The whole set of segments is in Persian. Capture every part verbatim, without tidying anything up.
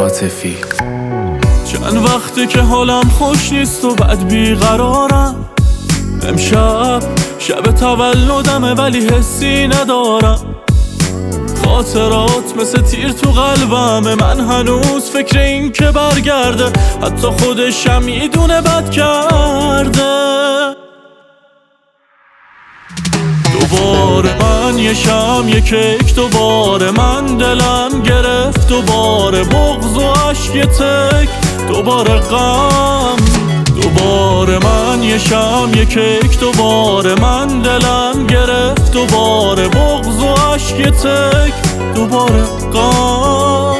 عاطفی. چند وقته که حالم خوش نیست و بعد بیقرارم. امشب شب تولدمه ولی حسی ندارم. خاطرات مثل تیر تو قلبمه، من هنوز فکر این که برگرده، حتی خودشم میدونه بد کرده. دوباره من یه شم یه کیک، دوباره من دلم گرفت، دوباره بغض و عشق یه تک، دوباره غم. دوباره من یه شم یه کیک، دوباره من دلم گرفت، دوباره بغض و عشق یه تک، دوباره غم.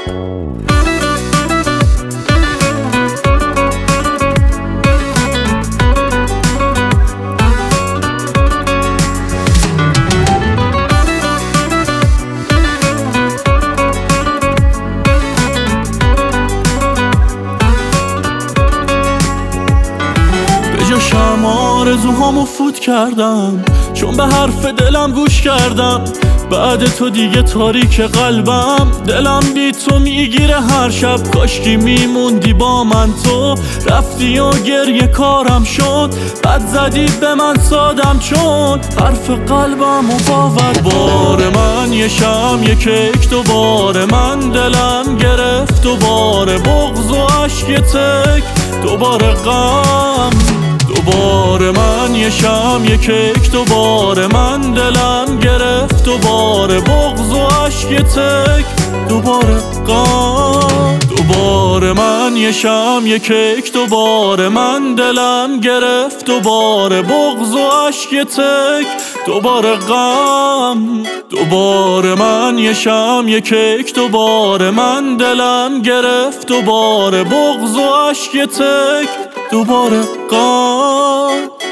جاشم آرزوهامو فوت کردم، چون به حرف دلم گوش کردم. بعد تو دیگه تاریک قلبم، دلم بی تو میگیره هر شب. کاشکی میموندی با من، تو رفتی و گریه کارم شد. بد زدی به من سادم چون حرف قلبم و باور. دوباره من یه شم یه کیک، دوباره من دلم گرفت، دوباره بغض و عشق یه تک، دوباره غم. دوباره من یه شم یه کیک، دوباره من دلم گرفت، دوباره بغض و عشق یه تک، دوباره غم. دوباره من یه شم یه کیک، دوباره من دلم گرفت، دوباره بغض و عشق یه تک، دوباره غم. دوباره من یه شم یه کیک، دوباره من دلم گرفت، دوباره بغض و عشق یه تک، دوباره غم.